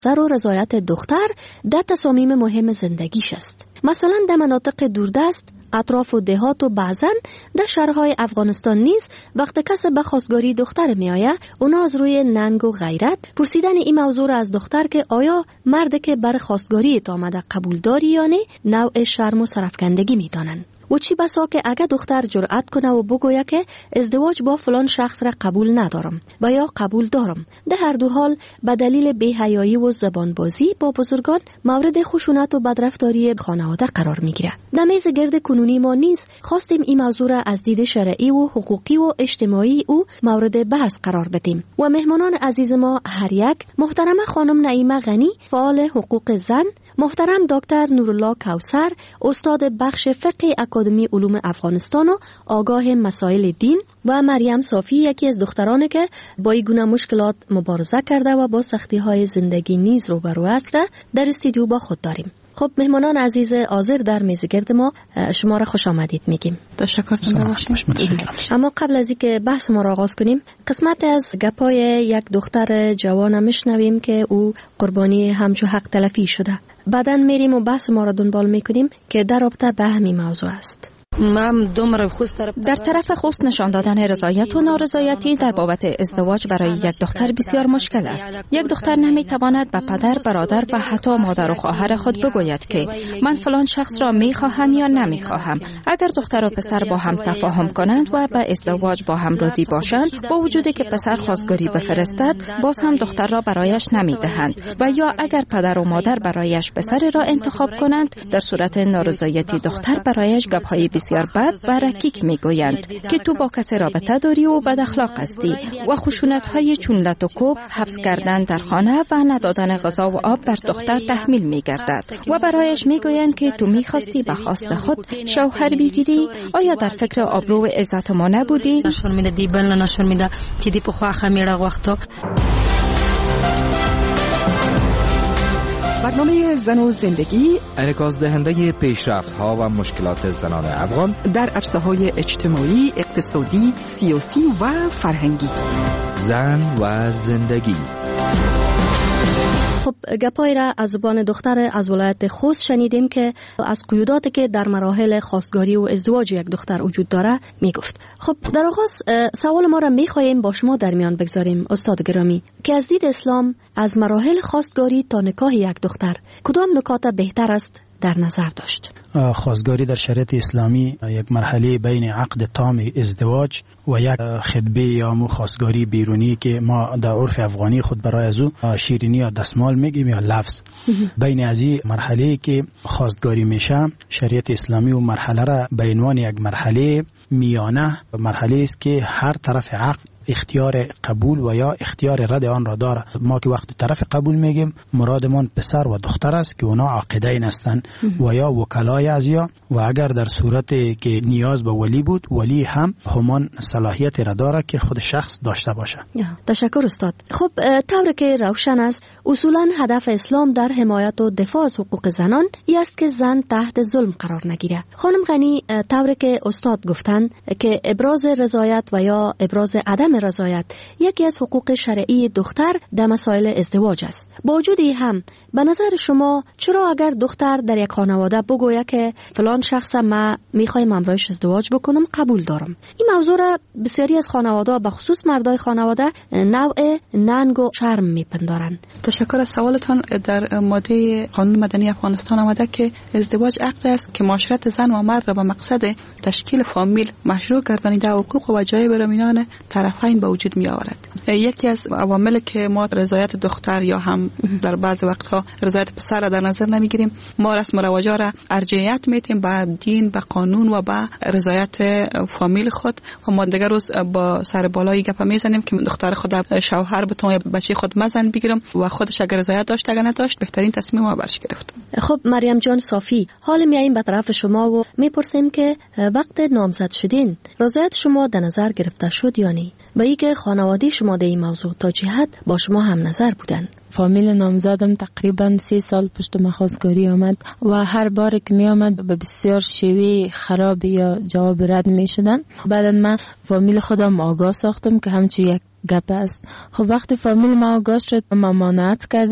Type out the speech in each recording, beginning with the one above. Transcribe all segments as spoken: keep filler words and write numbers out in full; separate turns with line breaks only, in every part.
زر و رضایت دختر در تصامیم مهم زندگیش است. مثلا در مناطق دوردست، اطراف و دهات و بعضن در شهرهای افغانستان نیز وقت کس به خواستگاری دختر می آید، اونا از روی ننگ و غیرت پرسیدن این موضوع را از دختر که آیا مرد که بر خواستگاری ات آمده قبول داری یا نه نوع شرم و سرفکندگی می دانند. و چی بسا که اگه دختر جرأت کنه و بگوید که ازدواج با فلان شخص را قبول ندارم و یا قبول دارم، در هر دو حال به دلیل بی‌حیایی و زبانبازی با بزرگان مورد خشونت و بدرفتاری خانواده قرار میگیره. در میز گرد کنونی ما نیز خواستیم این موضوع را از دید شرعی و حقوقی و اجتماعی او مورد بحث قرار بدیم و مهمانان عزیز ما هر یک محترمه خانم نعیمه غنی، فعال حقوق زن، محترم دکتر نورالله کوثر، استاد بخش فقه اکادمی علوم افغانستان و آگاه مسائل دین، و مریم صافی، یکی از دخترانی که با این گونه مشکلات مبارزه کرده و با سختی‌های زندگی نیز روبرو است، در استودیو با خود داریم. خب مهمانان عزیز حاضر در میز گرد ما، شما را خوش آمدید میگیم.
تشکر زنده باشید.
اما قبل از اینکه بحث ما را آغاز کنیم، قسمت از گپای یک دختر جوان میشنویم که او قربانی همچو حق تلفی شده. بعداً میریم و بحث ما را دنبال میکنیم که در رابطه به همین موضوع است.
در طرف خست نشان دادن رضایت و نارضایتی در بابت ازدواج برای یک دختر بسیار مشکل است. یک دختر نمیتواند به پدر، برادر و حتی مادر و خواهر خود بگوید که من فلان شخص را میخواهم یا نمیخواهم. اگر دختر و پسر با هم تفاهم کنند و به ازدواج با هم راضی باشند، با وجودی که پسر خواستگاری بفرستد، باز هم دختر را برایش نمیدهند و یا اگر پدر و مادر برایش پسر را انتخاب کنند، در صورت نارضایتی دختر برایش گپ‌های بسیار بد و رکیک میگویند که تو با کسی رابطه داری و بد اخلاق هستی و خشونت‌های چون لط و کوب، حبس کردن در خانه و ندادن غذا و آب بر دختر تحمیل میگردد و برایش میگویند که تو میخواستی به خواست خود شوهر بگیری. آیا در فکر آبرو و عزت ما نبودی؟
نشون میده دی بل نشون میده که دی په خوا خمیره وقتو.
برنامه زن و زندگی
انعکاس دهنده پیشرفت‌ها و مشکلات زنان افغان
در عرصه‌های اجتماعی، اقتصادی، سیاسی و فرهنگی.
زن و زندگی.
خب گپای را از زبان دختر از ولایت خوست شنیدیم که از قیوداتی که در مراحل خواستگاری و ازدواج یک دختر وجود داره میگفت. خب در آغاز سوال ما را میخواهیم با شما در میان بگذاریم استاد گرامی که از دید اسلام از مراحل خواستگاری تا نکاح یک دختر کدام نکات بهتر است در نظر داشت؟
خواستگاری در شریعت اسلامی یک مرحله بین عقد تام ازدواج و یک خطبه یا مو خواستگاری بیرونی که ما در عرف افغانی خود برای از او شیرینی یا دستمال میگیم یا لفظ. بین از این مرحله که خواستگاری میشه، شریعت اسلامی و مرحله را به عنوان یک مرحله میانه مرحله است که هر طرف عقد اختیار قبول و یا اختیار رد آن را داره. ما که وقت طرف قبول میگیم مرادمان پسر و دختر است که اونا عاقدین هستند و یا وکلای از یا و اگر در صورت که نیاز به ولی بود، ولی هم همان صلاحیت را داره که خود شخص داشته باشه.
تشکر استاد. خب طور که روشن است اصولا هدف اسلام در حمایت و دفاع از حقوق زنان ای است که زن تحت ظلم قرار نگیره. خانم غنی، طور که استاد گفتن که ابراز رضایت و یا ابراز عدم رضایت یکی از حقوق شرعی دختر در مسائل ازدواج است. با وجود این هم به نظر شما چرا اگر دختر در یک خانواده بگوید که فلان شخص ما میخوایم امرایش ازدواج بکنم قبول دارم، این موضوع را بسیاری از خانواده به خصوص مردای خانواده نوع ننگ و شرم میپندارن؟
تشکر از سوالتان. در ماده قانون مدنی افغانستان آمده که ازدواج عقد است که معاشرت زن و مرد را به مقصد تشکیل فامیل مشروع گردانیده حقوق و وجایب را میان طرفین به وجود می آورد. یکی از عوامل که ما رضایت دختر یا هم در بعض وقتها رضایت پسر را در نظر نمیگیریم، ما رسم و رواج را ارجحیت میدیم به دین، به قانون و به رضایت فامیل خود و ما دیگر روز با سر بالای گپ میزنیم که دختر خود شوهر بتونه بچه خود مزن بگیرم و خودش اگر رضایت داشت اگر نداشت بهترین تصمیم ما برش گرفت.
خب مریم جان صافی، حال میاییم به طرف شما و میپرسیم که وقت نامزد شدین رضایت شما در نظر گرفته شد یا نه؟ و ای که خانواده شما در این موضوع تا چه حد با شما هم نظر بودن؟
فامیل نامزدم تقریبا سی سال پشت مخواستگاری آمد و هر بار که می آمد به بسیار شیوه خراب یا جواب رد می شدن. بعد من فامیل خودم آگاه ساختم که همچون یک گپ است. خب وقتی فامیل ما آگاه شد ممانعت کردن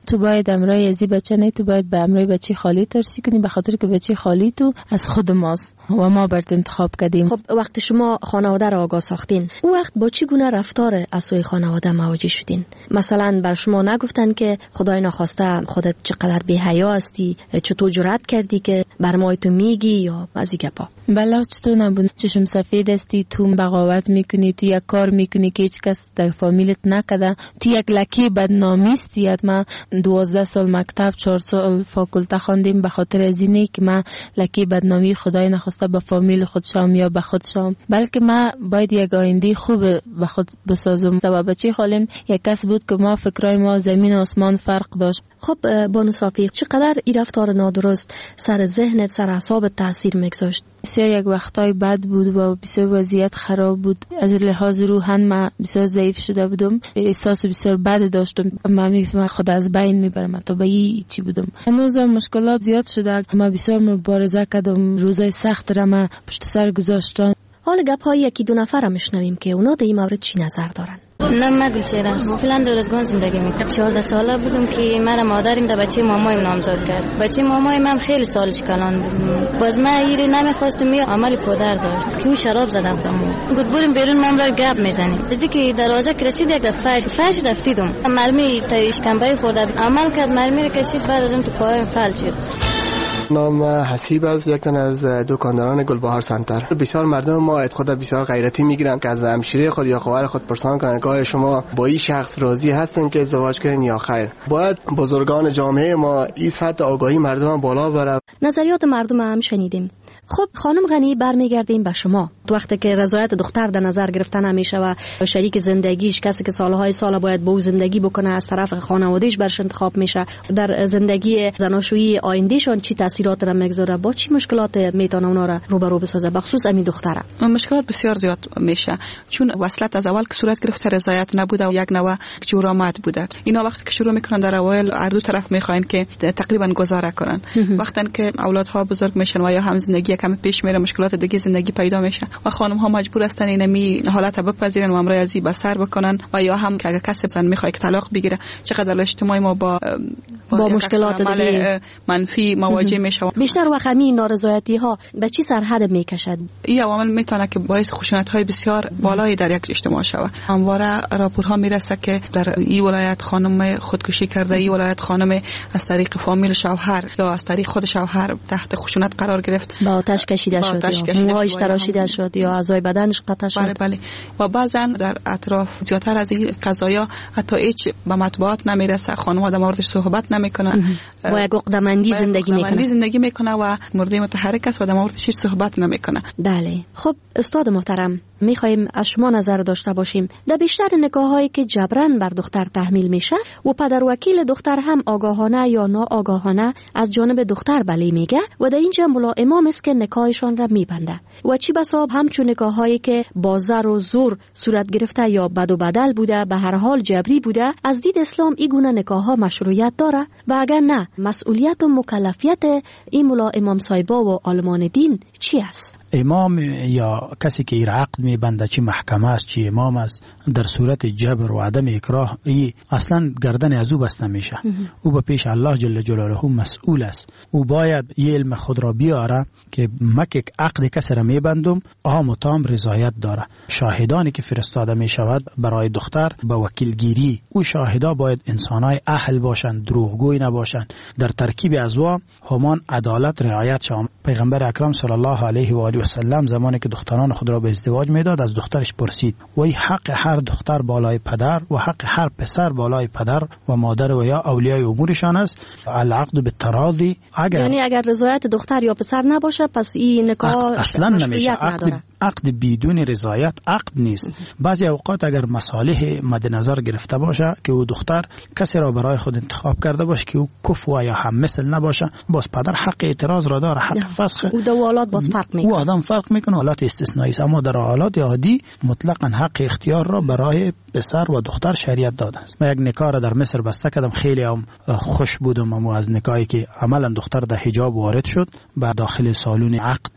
تو باید امرای ازی بچه نه، تو باید به امرای بچه خالی ترسی کنی، به خاطر که بچه خالی تو از خود ماست و ما برات انتخاب کردیم.
خب وقتی شما خانواده را آگاه ساختین، اون وقت با چی گونه رفتار از سوی خانواده مواجه شدین؟ مثلا بر شما نگفتن که خدای نخواسته خودت چقدر بی‌حیا هستی، چطور جرأت کردی که بر ما تو میگی، یا از این گپا؟
بله چطور نبود، چشم سفید هستی، تو بغاوت میکنی، تو یک کار میکنی که هیچ کس در فامیلت نکرده، تو یک لکی بدنامی هستی. ما دوازده سال مکتب، چهار سال فاکولته خواندیم به خاطر از اینه که ما لکی بدنامی خدای نخواسته به فامیل خود شام یا به خود شام، بلکه ما باید یک آینده خوب به خود بسازم. و بچه خالم یک کس بود که ما فکرای ما زمین و آسمان فرق داشت.
خب بانو صافی، چقدر این رفتار نادرست سر ذهنت، سر اعصابت تاثیر میگذاشت؟
بسیار یک وقتای بد بود و بسیار وضعیت خراب بود. از لحاظ روحن ما بسیار ضعیف شده بودم، احساس بسیار بد داشتم. من میفهمم خود از بین میبرم، تا به این چی بودم. هنوز مشکلات زیاد شده، ما بسیار مبارزه کردم، روزای سخت را ما پشت سر گذاشتم.
حال گپ های یکی دو نفر میشنویم که اونا در این مورد چی نظر دارن.
نه مگل چرا فلان دورزگان زندگی میکنم. چهارده ساله بودم که من مادرم در بچه مامایم نامزد کرد. بچه مامایم هم خیلی سالش کلان بود. باز من ایری نمیخواستم، می عمل پدر داشت که او شراب زده بودم. گفت بریم بیرون، ما را گپ میزنیم. از اینکه دروازه رسید یک دفعه فاش رفتیدم، مرمی تا اشکمبای خورده عمل کرد، مرمی را کشید، بعد ازم تو پایم فل شد.
نام حسیب است، یک تن از دکانداران گلبهار سنتر. بسیار مردم ما از خود بسیار غیرتی میگیرن که از همشیره خود یا خواهر خود پرسان کنن که شما با این شخص راضی هستن که ازدواج کنین یا خیر. باید بزرگان جامعه ما این سطح آگاهی مردم بالا بره.
نظریات مردم هم شنیدیم. خب خانم غنی، برمیگردیم به شما. وقتی که رضایت دختر در نظر گرفته نمیشه و شریک زندگیش، کسی که سالهای سال باید با او زندگی بکنه، از طرف خانواده‌اش برش انتخاب میشه، در زندگی زناشویی آیندهشون چی تاثیرات را میگذاره؟ با چی مشکلات میتونه اونا را روبرو بسازه، بخصوص همین دختره؟
مشکلات بسیار زیاد میشه، چون وصلت از اول که صورت گرفته رضایت نبوده و یک نوع جورآمد بوده. اینا وقتی که شروع میکنن در اول هر دو طرف میخواین که تقریبا گذاره کنن. وقتی که اولادها بزرگ میشن و یا هم زندگی کم پیش میره، مشکلات دیگه زندگی پیدا میشه و خانم ها مجبور هستن اینمی حالت بپذیرن و امرای ازی بسر بکنن. و یا هم که اگه کسی زن میخواد که طلاق بگیره، چقدر اجتماعی ما با
با, با مشکلات دیگه
منفی مواجه میشه.
بیشتر وقت همین نارضایتی ها به چی سرحد میکشد؟
این عوامل میتونه که باعث خشونت های بسیار بالایی در یک اجتماع شود. همواره راپورها میرسه که در این ولایت خانم خودکشی کرده، این ولایت خانم از طریق فامیل شوهر یا از طریق خود شوهر تحت خشونت قرار گرفت،
با آتش کشیده شد، موهایش تراشیده شد یا اعضای بدنش قطع شد.
بله بله. و بعضا در اطراف زیادتر از این قضایا حتی هیچ به مطبوعات نمیرسه، خانم‌ها در موردش صحبت نمیکنن،
با یک عقده‌مندی زندگی میکنن
زندگی میکنه و مرد متحرک است و در موردش هیچ صحبت نمیکنه.
بله. خب استاد محترم، میخوایم از شما نظر داشته باشیم در بیشتر نکاح‌هایی که جبران بر دختر تحمیل میشه و پدر وکیل دختر هم آگاهانه یا ناآگاهانه از جانب دختر بله میگه و در اینجا ملائمام است که نکاحشان را میبنده و چی بسا همچون نکاح‌هایی که با زر و زور صورت گرفته یا بد و بدل بوده، به هر حال جبری بوده. از دید اسلام این گونه نکاح‌ها مشروعیت داره و اگر نه، مسئولیت و مکلفیت این ملائمام صاحبا و عالمان دین چی است؟
امام یا کسی که این عقد میبنده، چی محکمه است چی امام است، در صورت جبر و عدم اکراه ای اصلا گردن از او بسته میشه. او به پیش الله جل جلاله مسئول است. او باید یه علم خود را بیاره که مکه عقد کسی را میبندم آم و تام رضایت داره. شاهدانی که فرستاده میشود برای دختر به وکیلگیری، او شاهدا باید انسانای اهل باشند، دروغگوی نباشند. در ترکیب ازوا همان عدالت رعایت شود. پیغمبر اکرم صلی الله علیه و آله و سلم زمانی که دختران خود را به ازدواج میداد از دخترش پرسید و ای حق هر دختر بالای پدر و حق هر پسر بالای پدر و مادر و یا اولیای امورشان است. العقد بالتراضی، اگر
یعنی اگر رضایت دختر یا پسر نباشه پس این نکاح
اصلا نمیشه. عقد عقد بدون رضایت عقد نیست. بعضی اوقات اگر مصالح مد نظر گرفته باشه که او دختر کسی را برای خود انتخاب کرده باشه که او کفو یا هم مثل نباشه، باز پدر حق اعتراض را داره، حق فسخ.
او دو حالات باز فرق میکنه.
او آدم فرق میکنه، حالات استثنایی است، اما در حالات عادی مطلقاً حق اختیار را برای پسر و دختر شریعت داده است. من یک نکاح را در مصر بسته کردم، خیلی هم خوش بودم. اما از نکاحی که عملا دختر در حجاب وارد شد، بعد داخل سالن عقد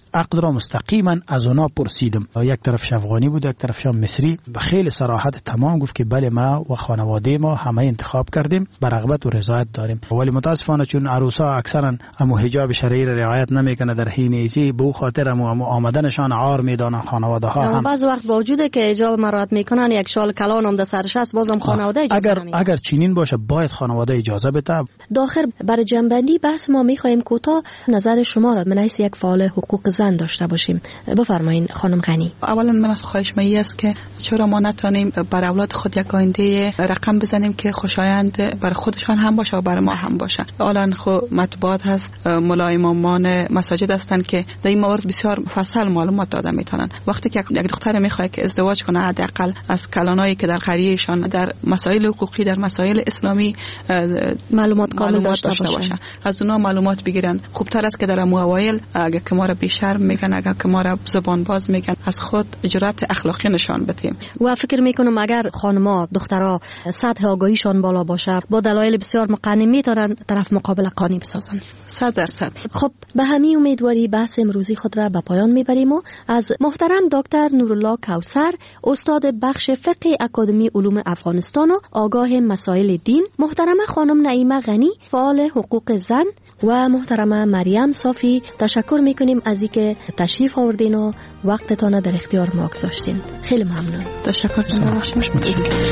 عقد را مستقیما از اونا پرسیدم. یک طرفش افغانی بود، یک طرفش مصری. به خیلی صراحت تمام گفت که بله ما و خانواده ما همه انتخاب کردیم، به رغبت و رضایت داریم. ولی متاسفانه چون عروسا اکثرا امو حجاب شرعی را رعایت نمیکنه در حین ایجی، به خاطر امو, امو آمدنشان عار میدانن خانواده ها. هم
بعض وقت با وجود که حجاب مراعات میکنن، یک شال کلان هم در سرش است، بازم خانواده اجازه
اگر اگر چنین باشه باید خانواده اجازه بده.
داخل برای جنبندی بحث ما میخوایم کوتاه نظر شما را من حیث یک فعال حقوق زن داشته باشیم. بفرمایین خانم غنی.
اولا من از خواهش می است که چرا ما نتونیم بر اولاد خود یک آینده رقم بزنیم که خوشایند بر خودشان هم باشه و بر ما هم باشه. الان خو مطبوعات هست، مولای امامان مساجد هستند که در این مورد بسیار مفصل معلومات داده میتونن. وقتی که یک دختر میخواد که ازدواج کنه، حداقل از کلانایی که در قریهشان در مسائل حقوقی، در مسائل اسلامی
معلومات کامل
معلومات
داشته,
داشته باشه.
باشه.
از اونا معلومات بگیرن. خوبتر است که در اوایل اگر که ما را بیشرم میگن، اگر که ما را زبان باز میگن، از خود جرأت اخلاقی نشان بدیم.
و فکر میکنم اگر خانم‌ها دخترها سطح آگاهیشان بالا باشه، با دلایل بسیار مقنع میتونن طرف مقابل قانع بسازن.
صد درصد.
خب به همین امیدواری بحث امروزی خود را به پایان میبریم و از محترم دکتر نورالله کوثر، استاد بخش فقه اکادمی علوم افغانستان و آگاه مسائل دین، محترمه خانم نعیمه غنی، فعال حقوق زن، و محترمه مریم صافی تشکر میکنیم از اینکه تشریف آوردین و وقتتان در اختیار ما گذاشتین. خیلی ممنون.
تشکر زنده باشید.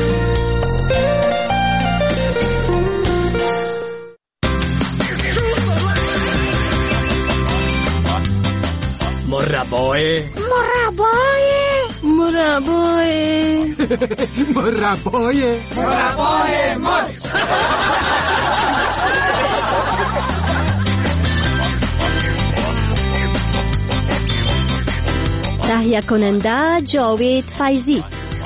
مربای
مربای مربای
مربای مربای مر
تهیه کننده جاوید فیضی.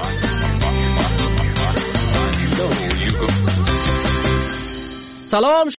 سلام